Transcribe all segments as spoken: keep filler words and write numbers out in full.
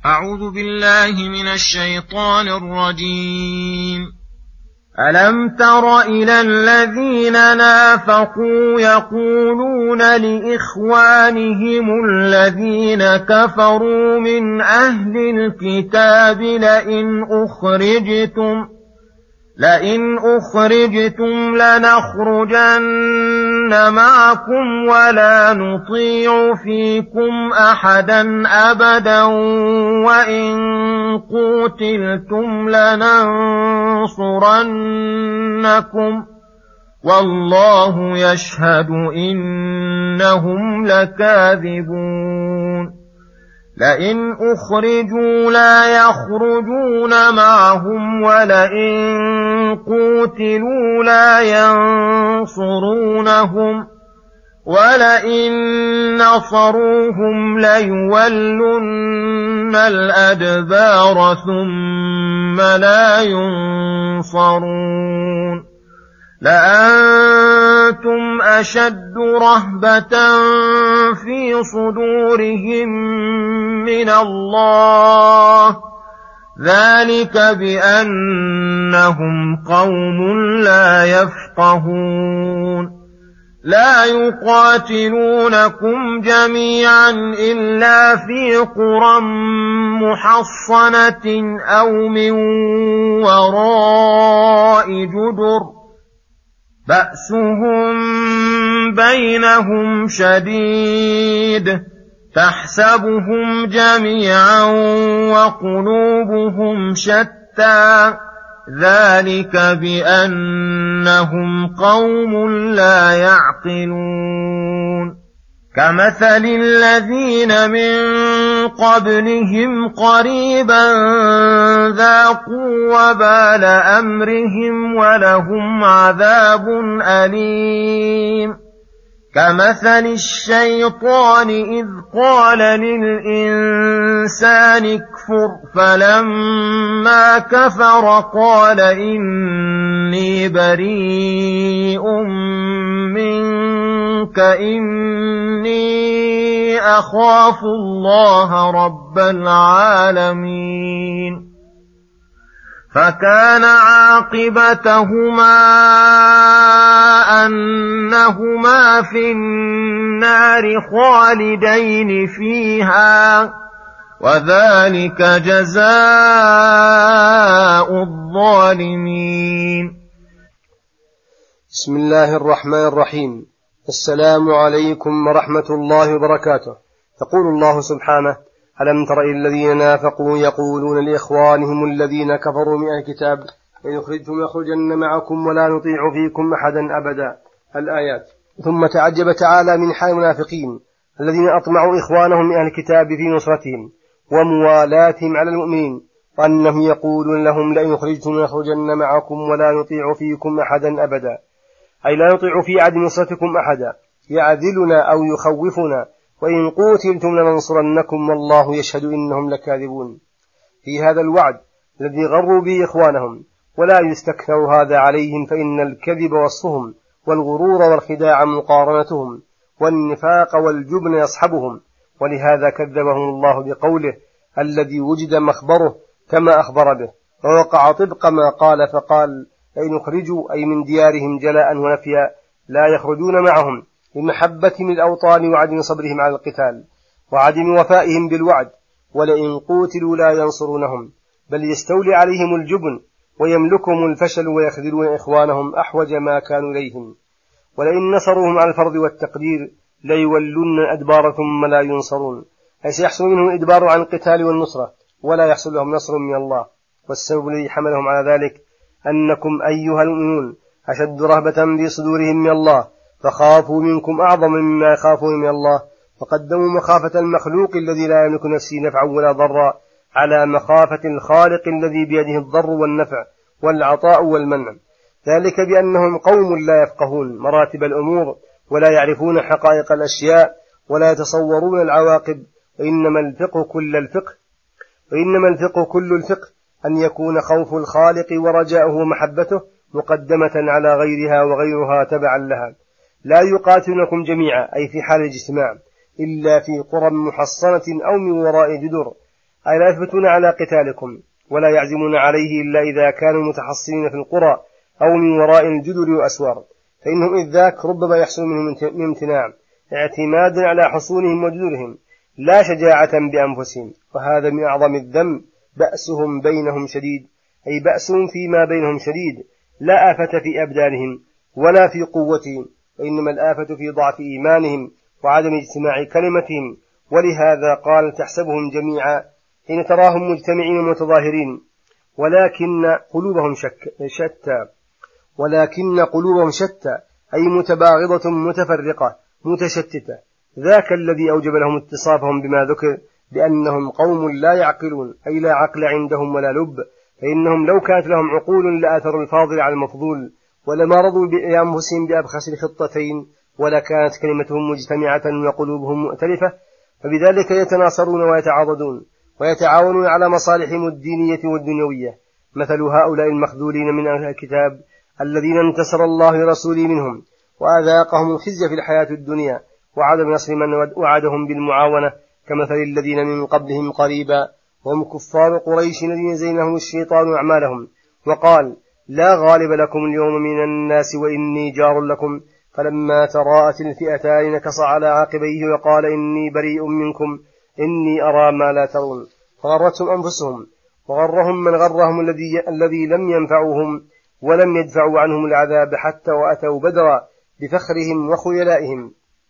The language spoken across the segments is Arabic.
أعوذ بالله من الشيطان الرجيم. ألم تر إلى الذين نافقوا يقولون لإخوانهم الذين كفروا من أهل الكتاب لئن أخرجتم لئن أخرجتم لنخرجن معكم ولا نطيع فيكم أحدا أبدا وإن قوتلتم لننصرنكم والله يشهد إنهم لكاذبون. لئن أخرجوا لا يخرجون معهم ولئن قوتلوا لا ينصرونهم ولئن نصروهم ليولن الأدبار ثم لا ينصرون. لأنتم أشد رهبة في صدورهم من الله ذلك بأنهم قوم لا يفقهون. لا يقاتلونكم جميعا إلا في قرى محصنة أو من وراء جدر بأسهم بينهم شديد تحسبهم جميعا وقلوبهم شتى ذلك بأنهم قوم لا يعقلون. كمثل الذين من قبلهم قريبا ذاقوا وبال أمرهم ولهم عذاب أليم. كمثل الشيطان إذ قال للإنسان اكفر فلما كفر قال إني بريء منك إني أخاف الله رب العالمين. فكان عاقبتهما أنهما في النار خالدين فيها وذلك جزاء الظالمين. بسم الله الرحمن الرحيم. السلام عليكم ورحمة الله وبركاته. يقول الله سبحانه: ألم تر إلى الذين نافقوا يقولون لإخوانهم الذين كفروا من الكتاب إن يخرجتم يخرجن معكم ولا نطيع فيكم أحدا أبدا. الآيات. ثم تعجب تعالى من حال المنافقين الذين أطمعوا إخوانهم من أهل الكتاب في نصرتهم وموالاتهم على المؤمنين وأنهم يقولون لهم لئن يخرجتم يخرجن معكم ولا نطيع فيكم أحدا أبدا، أي لا نطيع في عدم نصرتكم أحدا يعذلنا أو يخوفنا، وإن قوتلتم لننصرنكم والله يشهد إنهم لكاذبون. في هذا الوعد الذي غروا به إخوانهم، ولا يستكثر هذا عليهم، فإن الكذب وصفهم والغرور والخداع مقارنتهم والنفاق والجبن يصحبهم، ولهذا كذبهم الله بقوله الذي وجد مخبره كما أخبر به، ووقع طبق ما قال فقال: إن يخرجوا أي من ديارهم جلاء ونفيا لا يخرجون معهم لمحبتهم الأوطان وعدم صبرهم على القتال وعدم وفائهم بالوعد، ولئن قوتلوا لا ينصرونهم، بل يستولي عليهم الجبن ويملكهم الفشل ويخذلون إخوانهم أحوج ما كانوا إليهم، ولئن نصروهم على الفرض والتقدير ليولون الأدبار ثم لا ينصرون، أي سيحصل منهم الإدبار عن القتال والنصرة ولا يحصل لهم نصر من الله. والسبب الذي حملهم على ذلك أنكم أيها المؤمنون أشد رهبة في صدورهم من الله، فخافوا منكم أعظم مما يخافون من الله، فقدموا مخافة المخلوق الذي لا يملك نفسه نفعا ولا ضرا على مخافة الخالق الذي بيده الضر والنفع والعطاء والمنع، ذلك بأنهم قوم لا يفقهون مراتب الأمور ولا يعرفون حقائق الأشياء ولا يتصورون العواقب، وإنما الفقه كل الفقه وإنما الفقه كل الفقه أن يكون خوف الخالق ورجاؤه ومحبته مقدمة على غيرها وغيرها تبعا لها. لا يقاتلونكم جميعا أي في حال الاجتماع إلا في قرى محصنة أو من وراء جدر، أي لا يثبتون على قتالكم ولا يعزمون عليه إلا إذا كانوا متحصنين في القرى أو من وراء الجدر وأسوار، فإنهم إذ ذاك ربما يحصل منهم امتناع اعتمادا على حصونهم وجدرهم لا شجاعة بأنفسهم، وهذا من أعظم الذنب. بأسهم بينهم شديد، أي بأسهم فيما بينهم شديد، لا آفة في أبدانهم ولا في قوتهم، وإنما الآفة في ضعف إيمانهم وعدم اجتماع كلمتهم. ولهذا قال تحسبهم جميعا حين تراهم مجتمعين متظاهرين ولكن قلوبهم شك شتى ولكن قلوبهم شتى أي متباغضة متفرقة متشتتة. ذاك الذي أوجب لهم اتصافهم بما ذكر بأنهم قوم لا يعقلون، أي لا عقل عندهم ولا لب، فإنهم لو كانت لهم عقول لآثروا الفاضل على المفضول ولما رضوا بأنفسهم بأبخس الخطتين، ولكانت كلمتهم مجتمعة وقلوبهم مؤتلفة، فبذلك يتناصرون ويتعاضدون ويتعاونون على مصالحهم الدينية والدنيوية. مثل هؤلاء المخذولين من أهل الكتاب الذين انتصر الله لرسوله منهم وأذاقهم الخزي في الحياة الدنيا وعدم نصر من وعدهم بالمعاونة، كمثل الذين من قبلهم قريبا وهم كفار قريش الذين زينهم الشيطان أعمالهم وقال لا غالب لكم اليوم من الناس وإني جار لكم، فلما تراءت الفئتان نكص على عقبيه وقال إني بريء منكم إني أرى ما لا ترون، فغرتهم أنفسهم وغرهم من غرهم الذي, الذي لم ينفعوهم ولم يدفعوا عنهم العذاب حتى وأتوا بدرا بفخرهم وخيلائهم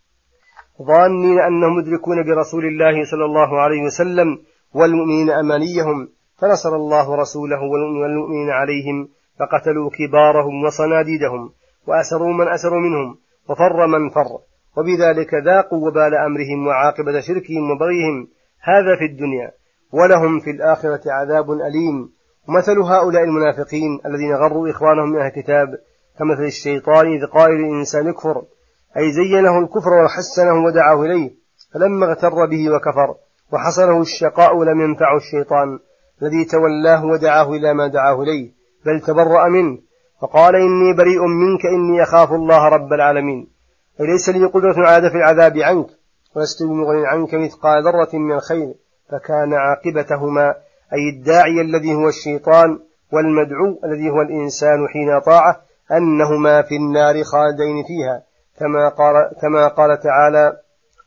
ظانين أنهم مدركون برسول الله صلى الله عليه وسلم والمؤمنين أمانيهم، فنصر الله رسوله والمؤمنين عليهم، فقتلوا كبارهم وصناديدهم وأسروا من أسروا منهم وفر من فر، وبذلك ذاقوا وبال أمرهم وعاقبة شركهم وبغيهم، هذا في الدنيا، ولهم في الآخرة عذاب أليم. ومثل هؤلاء المنافقين الذين غروا إخوانهم من أهل الكتاب كمثل الشيطان إذ قال للإنسان اكفر، أي زينه الكفر وحسنه ودعاه إليه، فلما اغتر به وكفر وحصله الشقاء لم ينفعه الشيطان الذي تولاه ودعاه إلى ما دعاه إليه، بل تبرأ منه فقال إني بريء منك إني أخاف الله رب العالمين، أي ليس لي قدرة على دفع العذاب عنك ولست بمغن عنك مثقال ذرة من الخير، فكان عاقبتهما أي الداعي الذي هو الشيطان والمدعو الذي هو الإنسان حين طاعه أنهما في النار خالدين فيها، كما قال, كما قال تعالى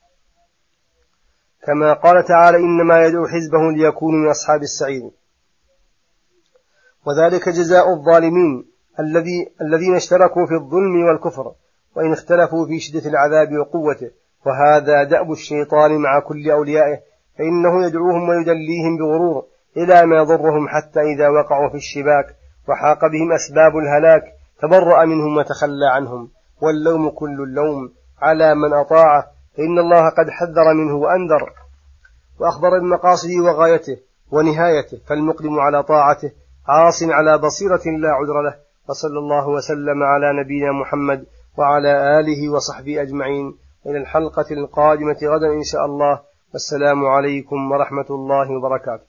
كما قال تعالى إنما يدعو حزبه ليكونوا من أصحاب السعير. وذلك جزاء الظالمين الذي الذين اشتركوا في الظلم والكفر وإن اختلفوا في شدة العذاب وقوته، وهذا دأب الشيطان مع كل أوليائه، فإنه يدعوهم ويدليهم بغرور إلى ما يضرهم حتى إذا وقعوا في الشباك وحاق بهم أسباب الهلاك تبرأ منهم وتخلى عنهم، واللوم كل اللوم على من أطاعه، فإن الله قد حذر منه وأنذر وأخبر بمقاصده وغايته ونهايته، فالمقدم على طاعته عاص على بصيرة لا عذر له. وصلى الله وسلم على نبينا محمد وعلى آله وصحبه أجمعين، إلى الحلقة القادمة غدا إن شاء الله، والسلام عليكم ورحمة الله وبركاته.